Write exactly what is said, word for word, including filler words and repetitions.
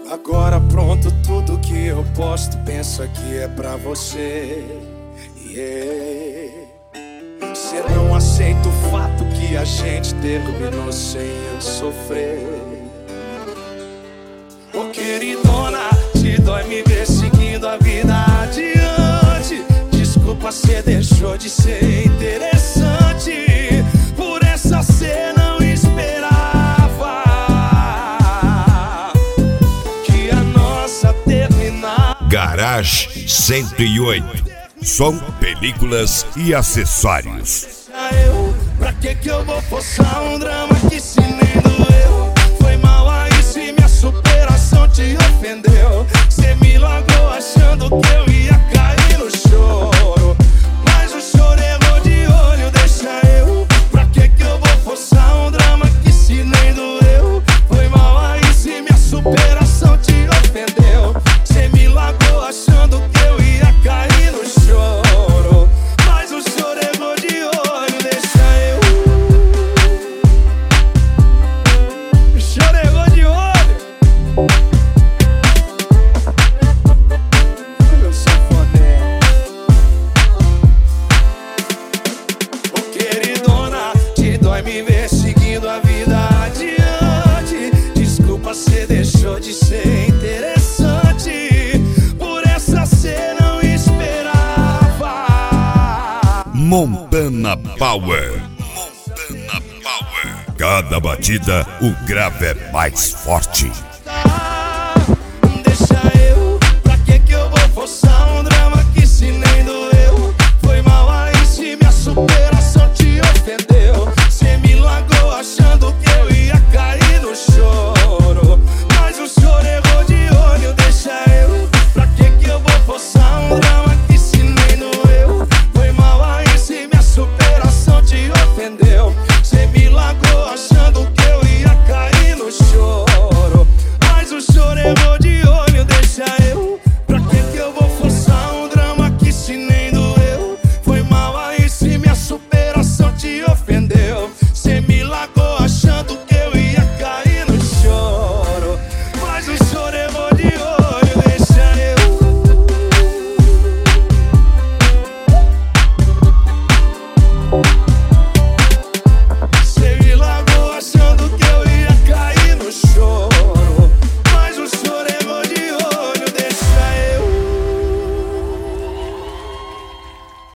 Agora pronto, tudo que eu posto, penso que é pra você. Yeah. Cê não aceita o fato que a gente terminou sem eu sofrer. Ô oh, queridona, te dói me ver seguindo a vida adiante. Desculpa, cê deixou de ser interessante. Por essa cê não esperava que a nossa terminar. Garage cento e oito. Som, películas e acessórios. Eu, pra que que eu vou forçar um drama que se nem doeu? Foi mal aí se minha superação te ofendeu. Cê me largou achando que eu ia cair no choro, mas o choro errou de olho, deixa eu. Pra que que eu vou forçar um drama que se nem doeu? Foi mal aí se minha superação te ofendeu. Cê me largou achando que eu ia cair no choro, mas o choro errou de olho, deixa eu. O choro errou de olho. Eu sou foda. Ô queridona, te dói me ver seguindo a vida adiante. Desculpa, cê deixou de ser interessante. Por essa cê não esperava. Montana Power. Montana Power. Cada batida, o grave é mais forte.